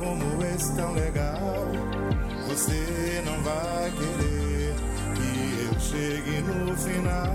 como esse tão legal. Você não vai querer que eu chegue no final.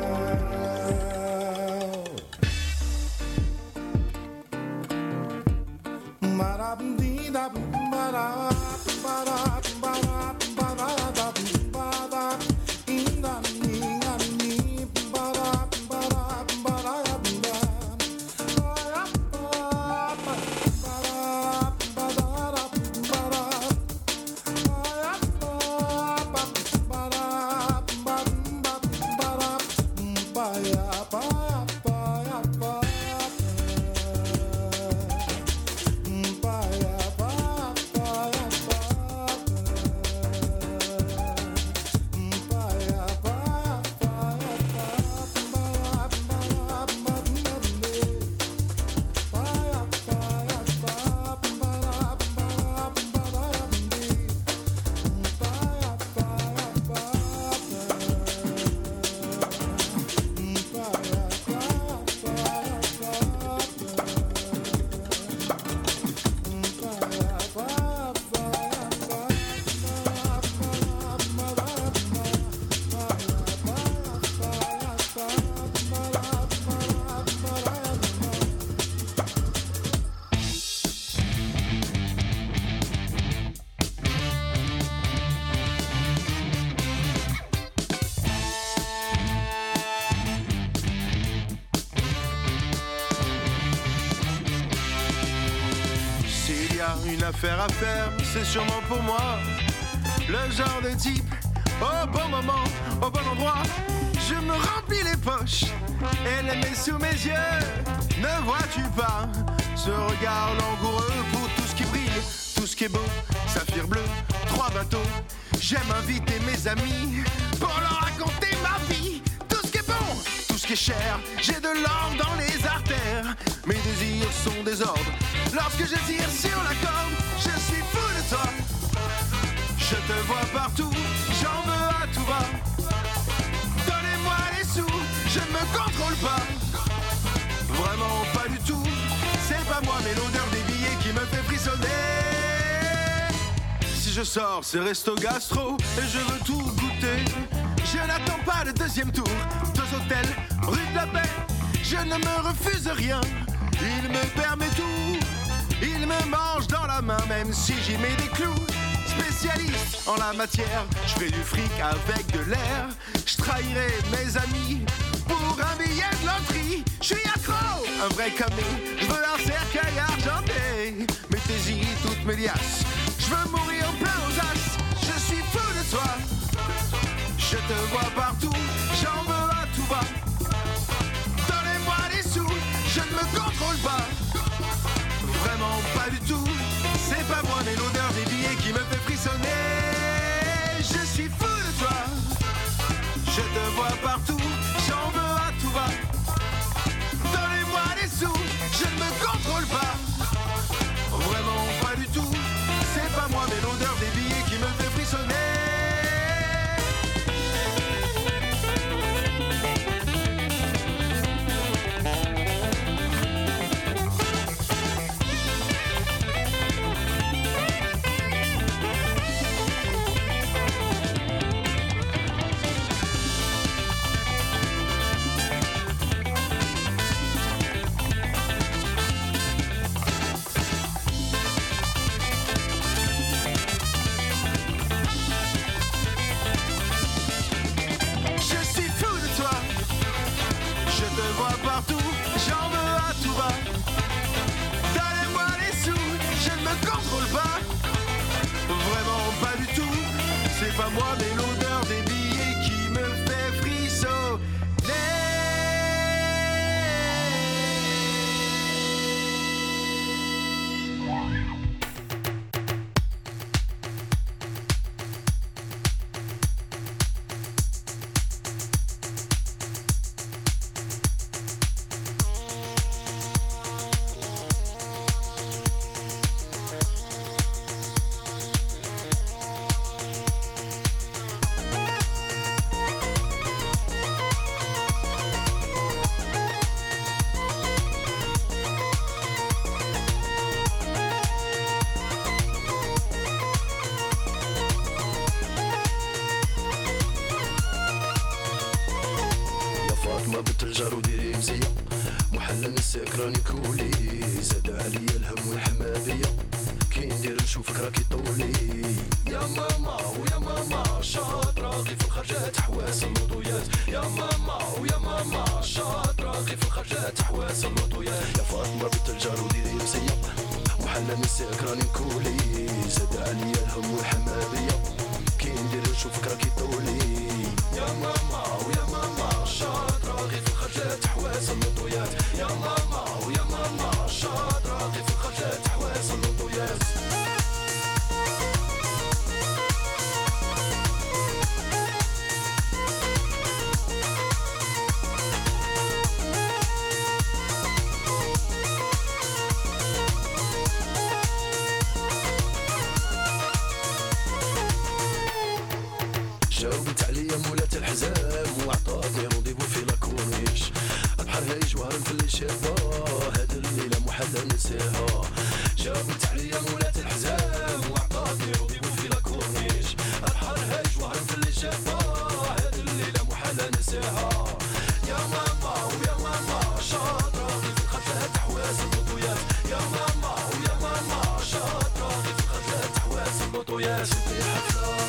Une affaire à faire, c'est sûrement pour moi. Le genre de type, au bon moment, au bon endroit. Je me remplis les poches et les mets sous mes yeux. Ne vois-tu pas ce regard langoureux pour tout ce qui brille, tout ce qui est beau, saphir bleu, 3 bateaux. J'aime inviter mes amis pour leur raconter ma vie. Tout ce qui est bon, tout ce qui est cher. J'ai de l'or dans les artères. Mes désirs sont désordres. Lorsque je tire sur la corde, je suis fou de toi. Je te vois partout, j'en veux à tout va. Donnez-moi les sous, je ne me contrôle pas. Vraiment pas du tout. C'est pas moi mais l'odeur des billets qui me fait frissonner. Si je sors, c'est resto gastro et je veux tout goûter. Je n'attends pas le deuxième tour. 2 hôtels, rue de la Paix. Je ne me refuse rien. Il me permet tout. Il me mange dans la main même si j'y mets des clous. Spécialiste en la matière, je fais du fric avec de l'air. Je trahirai mes amis pour un billet de loterie. Je suis accro, un vrai comique. Je veux un cercueil argenté. Mettez-y toutes mes liasses. Je veux mourir plein aux as. Je suis fou de toi. Je te vois partout, j'en veux à tout va. Donnez-moi les sous, je ne me contrôle pas. Vraiment pas du tout. C'est pas moi mais l'odeur des billets qui me fait frissonner. Je suis fou de toi. Je te vois partout, j'en veux à tout va. Donnez-moi les sous, je ne me contrôle pas. Vraiment pas du tout. C'est pas moi mais l'odeur des billets qui me fait frissonner. J'en veux à tout va. Donnez-moi les sous, je ne me contrôle pas. Vraiment pas du tout. C'est pas moi mais l'odeur des billets qui me fait frissonner. التجار وديري مزية محلى نساك راني كولي زاد عليا الهم والحمادية كي ندير نشوفك راكي طولي يا ماما ويا ماما شاطرة غي في الخرجات حواس اللوطويات يا ماما ويا ماما شاطرة غي في الخرجات حواس اللوطويات يا فاطمة بنت الجار وديري مزية محلى نساك راني كولي زاد عليا الهم والحمادية كي ندير نشوفك راكي طولي يا ماما ويا ماما شاطرة غي في الخرجات حواس اللوطويات يا ماما ويا ماما شاطرة غي في الخرجات حواس اللوطويات جاوبت عليا مولات الحزام وعطاتني رونديفو في لاكورنيش البحر هايج وهرم في اللي شافا هاد الليلة محدة نساها جاوبت عليا مولات الحزام وعطاتني رونديفو في لاكورنيش البحر هايج وهرم في اللي شافا هاد الليلة محدة نساها يا ماما ويا ماما شاطرة غي في الخفلات حواس اللوطويات يا ماما ويا ماما شاطرة غي في الخفلات حواس اللوطويات في حفلة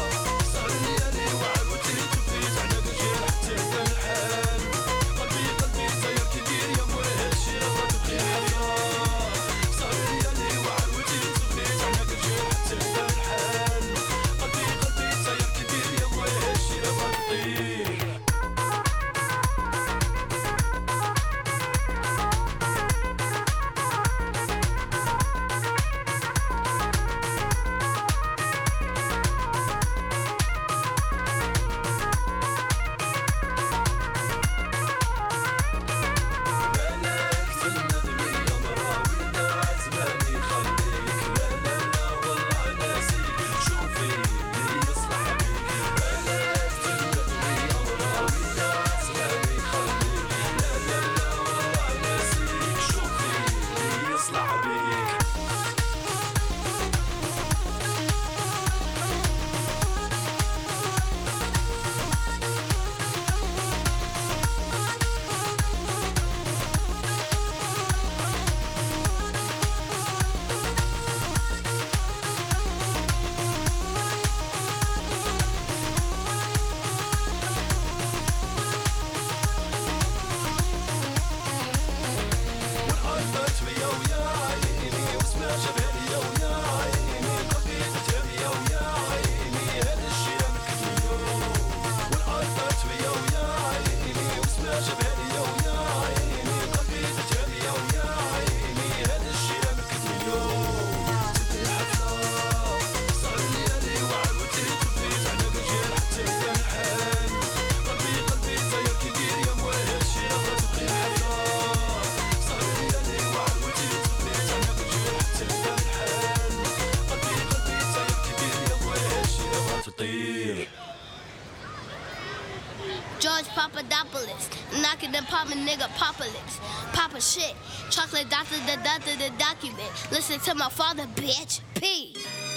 George Papadopoulos, knocking them Papa nigga Papa lips. Papa shit, chocolate doctor, the document. Listen to my father, bitch. P.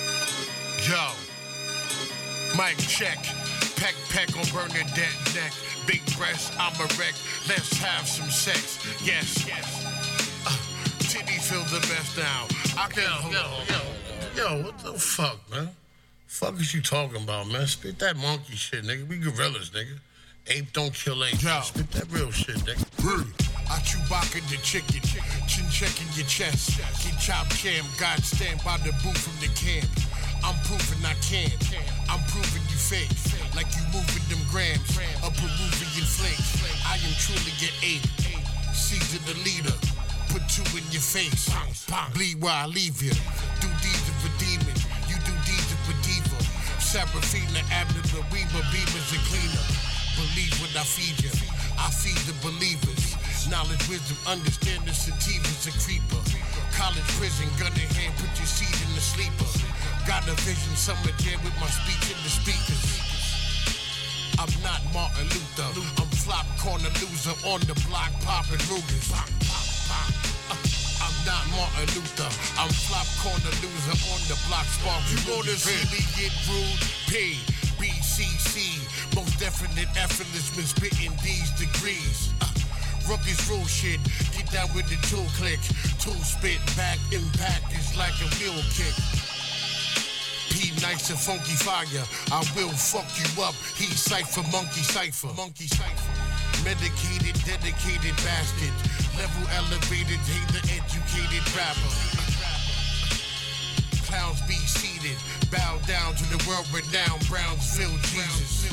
Yo, mic check. Peck on Bernadette neck. Big breast, I'm a wreck. Let's have some sex. Yes. Titty feel the best now. I can Yo, what the fuck, man? Fuck is you talking about, man? Spit that monkey shit, nigga. We gorillas, nigga. Ape don't kill ape. Yo. Spit that real shit, nigga. I Chewbacca the chicken. Chin checking your chest. Get chop cam. God stand by the booth from the camp. I'm proving I can. I'm proving you fake. Like you moving them grams. A Peruvian flake. I am truly your ape. Caesar the leader. Put two in your face. Bleed while I leave you. Do deeds of a demon. You do deeds of a diva. Seraphina, Abner, Reba, Beavers, and cleaner. Believe what I feed you. I feed the believers. Knowledge, wisdom, understanding, sativa's a creeper. College, prison, gun in hand, put your seed in the sleeper. Got a vision, summer jam with my speech in the speakers. I'm not Martin Luther. I'm flop corner loser on the block popping Rugers. I'm not Martin Luther. I'm flop corner loser on the block sparking. You wanna see me get rude? P, B, C, C. Most definite effortless been spitting these degrees. Rookies rule shit. Get down with the tool click. Tool spit back. Impact is like a wheel kick. P nice and funky fire. I will fuck you up. He cipher, monkey cipher. Monkey cipher. Medicated, dedicated bastard. Level elevated, hate the educated rapper. Clowns be seated. Bow down to the world-renowned Brownsville Jesus.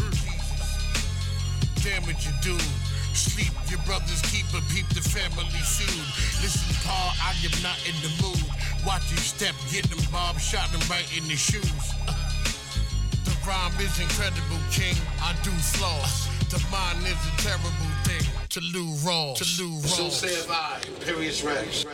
Damage you do. Sleep, your brother's keeper, peep the family feud. Listen, Pa, I am not in the mood. Watch your step, get them Bob, shot them right in the shoes. The rhyme is incredible, king. I do flaws. The mind is a terrible thing. To Lou Rawls. To Lou Rawls. So saith I, Imperious Rex.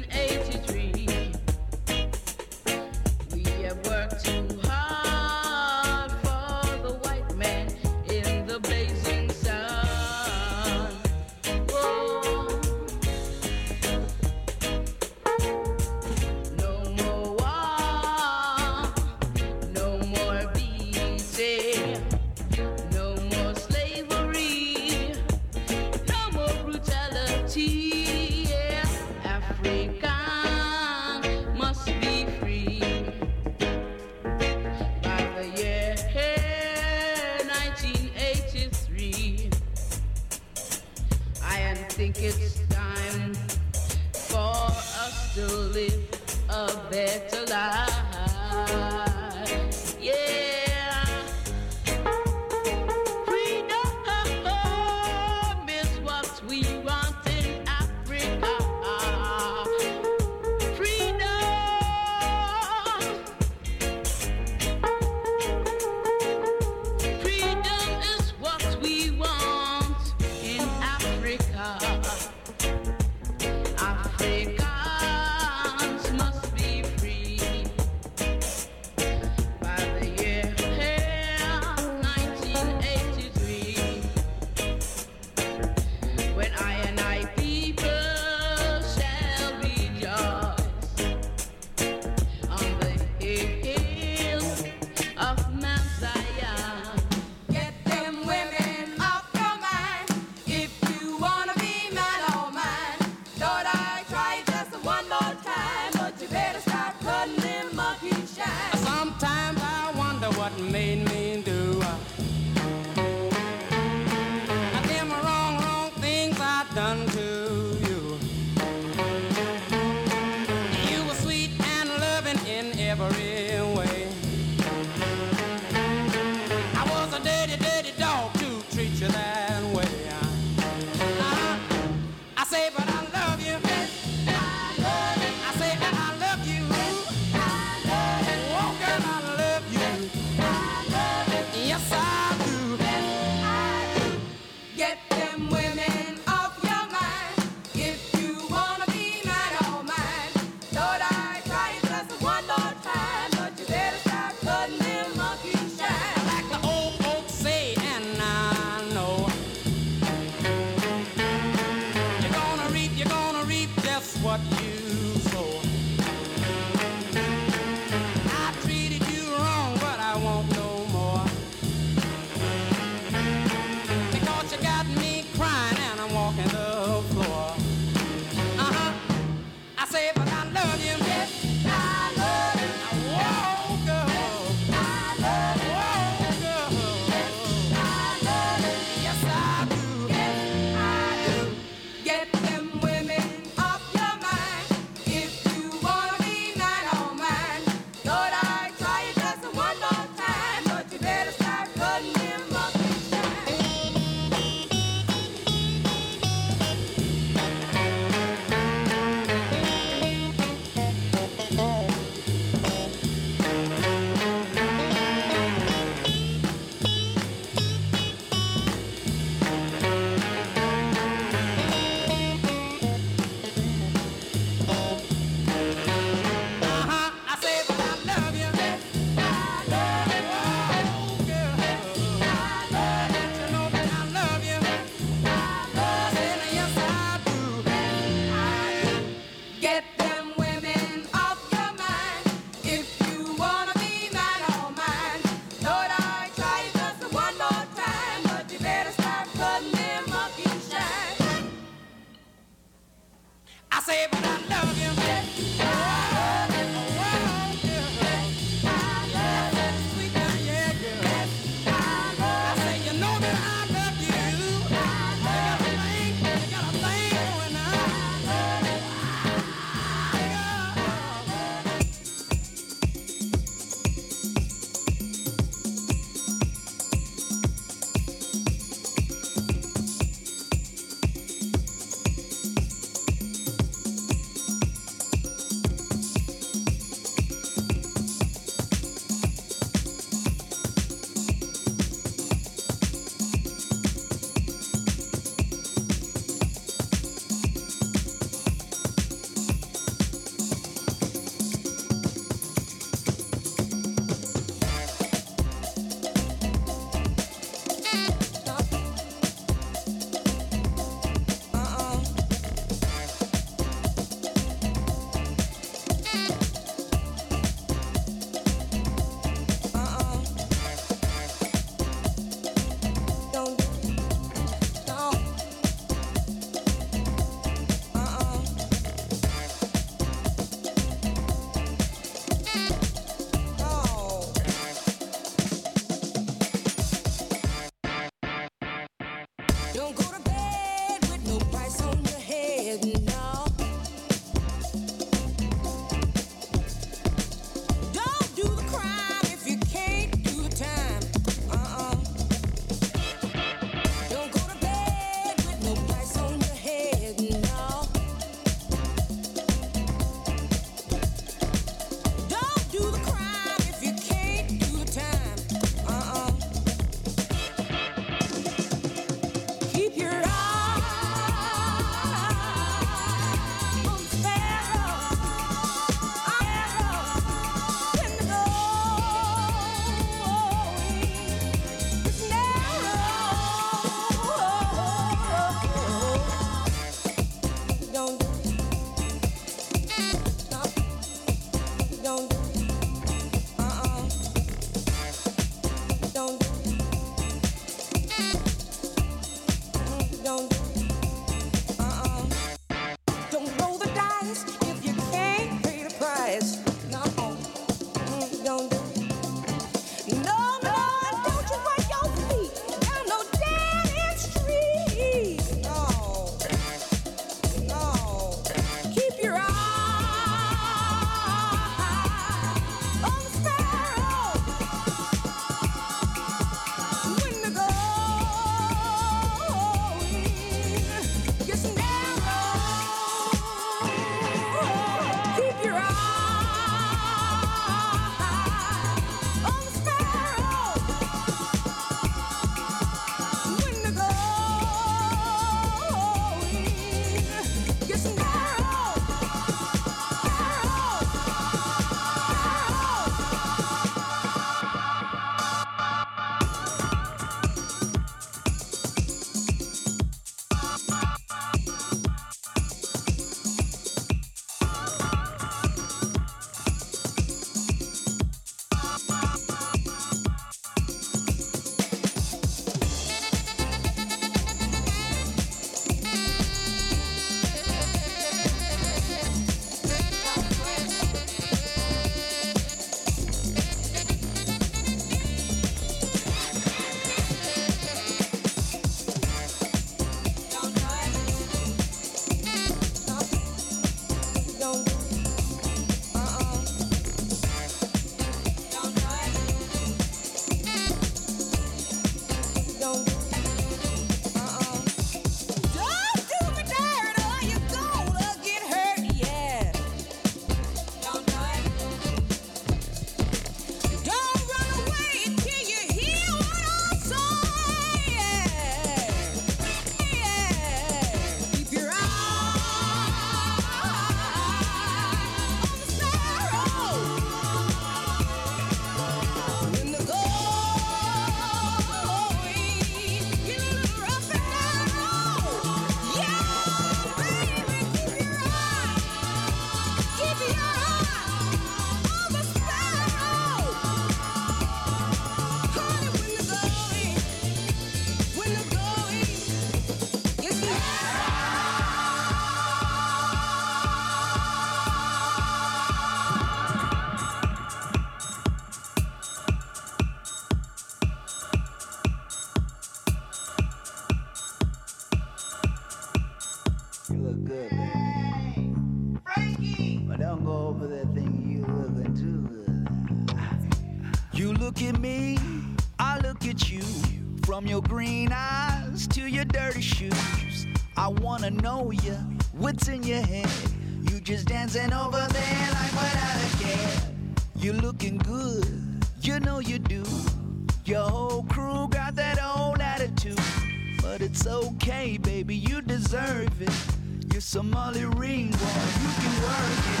You look good, baby. Frankie! But don't go over that thing you looking too good. You look at me, I look at you. From your green eyes to your dirty shoes. I wanna know ya, what's in your head? You just dancing over there like without a care. You looking good, you know you do. Your whole crew got that old attitude. But it's okay, baby, you deserve it. You're some Molly Ringwald, you can work it.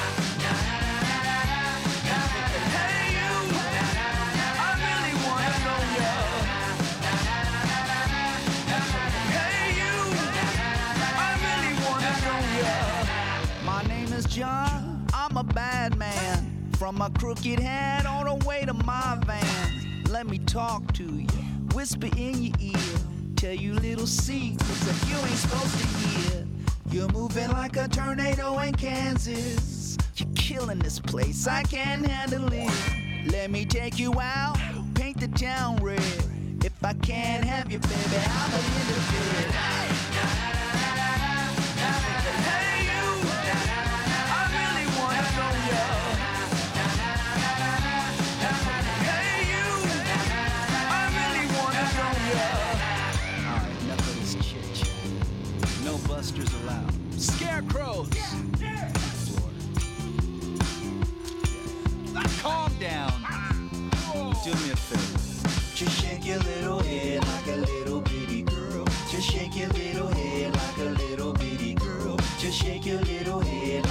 Hey you, I really wanna know ya. Hey you, I really wanna know ya. My name is John, I'm a bad man. From my crooked head all the way to my van. Let me talk to you, whisper in your ear. Tell you little secrets that you ain't supposed to hear. You're moving like a tornado in Kansas. You're killing this place, I can't handle it. Let me take you out, paint the town red. If I can't have you, baby, I'll be in the bed. Hey you, I really wanna know ya. Hey you, I really wanna know ya. Alright, enough of this chit-chat. No busters allowed. Scarecrows! Calm down. Do me a favor. Just shake your little head like a little bitty girl. Just shake your little head like a little bitty girl. Just shake your little head